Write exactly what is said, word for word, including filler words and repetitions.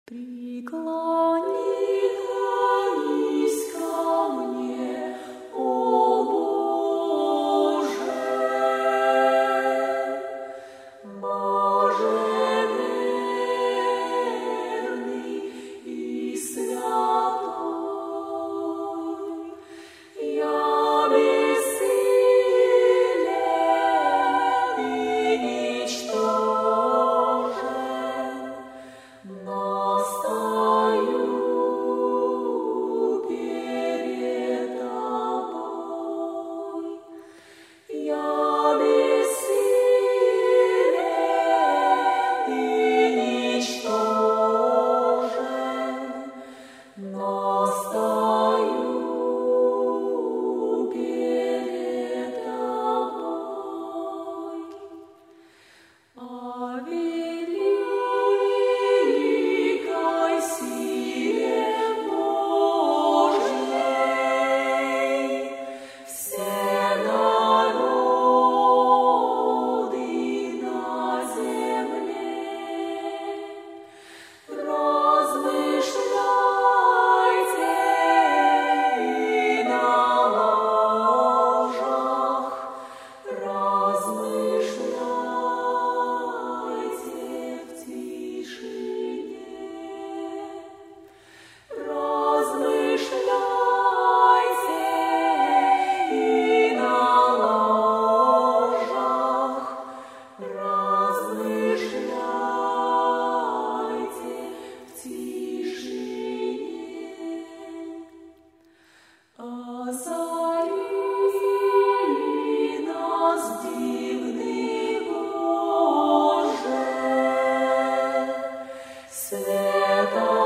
Преклонись ко мне, о Боже, Боже верный и святой. Я бессилен и ничтожен, но стою перед Тобой. Я бессилен и ничтожен, но стою перед Тобой. О великой силе Божьей все народы на земле размышляйте и на ложах размышляйте в тишине, размышляйте и на ложах размышляйте в тишине. Озари нас, дивный Боже, света